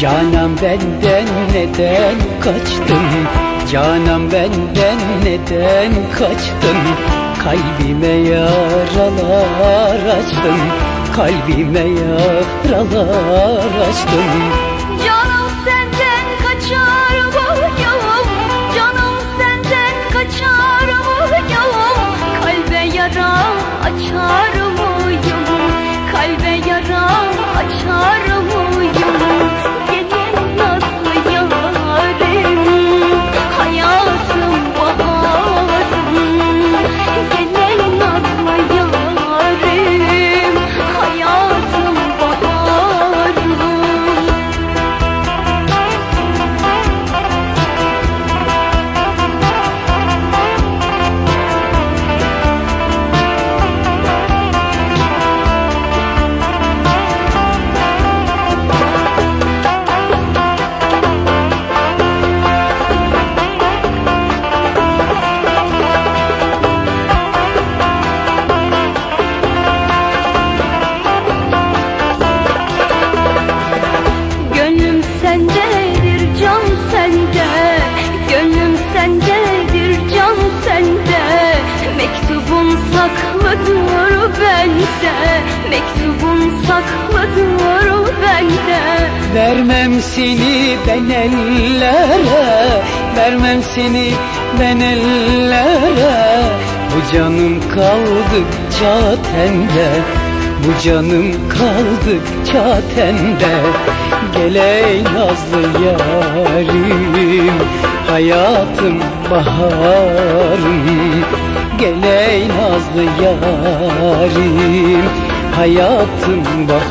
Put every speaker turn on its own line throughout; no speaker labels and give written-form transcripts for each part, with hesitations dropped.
Canan benden neden kaçtın? Canan benden neden kaçtın? Kalbime yaralar açtın, kalbime yaralar açtın.
Canım senden kaçar mıyım? Canım senden kaçar mıyım? Kalbe yara açar mıyım? Kalbe yara açar mıyım? Gelin nazlı yarim, hayatım baharım. Gelin nazlı yarim, hayatım baharım. Gönlüm sendedir, can sende. Gönlüm sendedir, can sende. Mektubun saklıdır bende. Mektubun saklıdır bende.
Vermem seni ben ellere, vermem seni ben ellere. Bu canım kaldıkça tende, bu canım kaldıkça tende. Gel ey nazlı yarim, hayatım baharım. Gel ey nazlı yarim, hayatım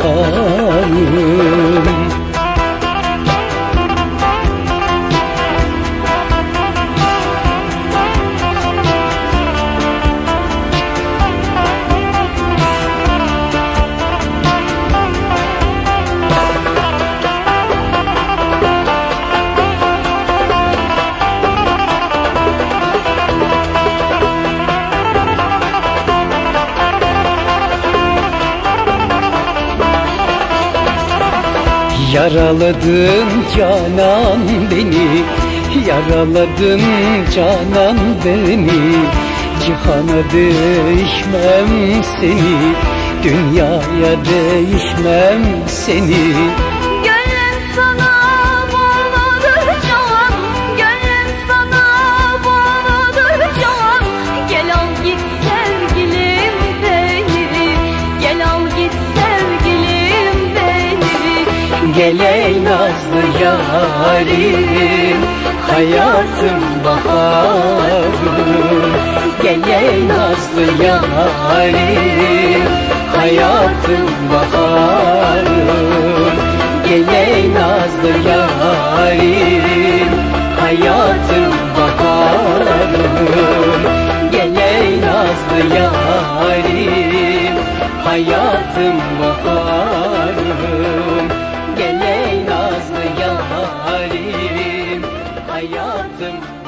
baharım. Yaraladın canan beni, yaraladın canan beni. Cihana değişmem seni, dünyaya değişmem seni.
Gönlüm sana bağlıdır can, gönlüm sana bağlıdır can. Gel al git sevgilim beni, gel al git sevgilim beni.
Gel ey nazlı yarim, hayatım baharım. Gel ey nazlı yarim, hayatım baharım. Gel ey nazlı yarim, hayatım baharım. Gel ey nazlı yarim, hayatım baharım. Gel ey nazlı yarim, hayatım